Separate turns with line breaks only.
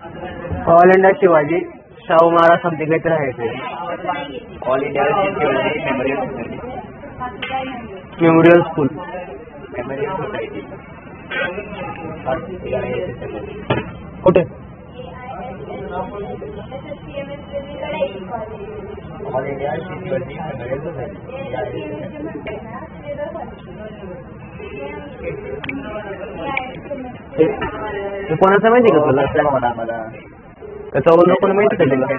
All India Shivaji Shahu Maharaj something काहीतरी आहे ते.
All India Shivaji
Memorial School.
Memorial Society.
कुठे?
All India Shivaji Memorial Society.
ते कोणाचं माहिती का तुला?
मला
त्याच्यावर कोण माहिती का तुला?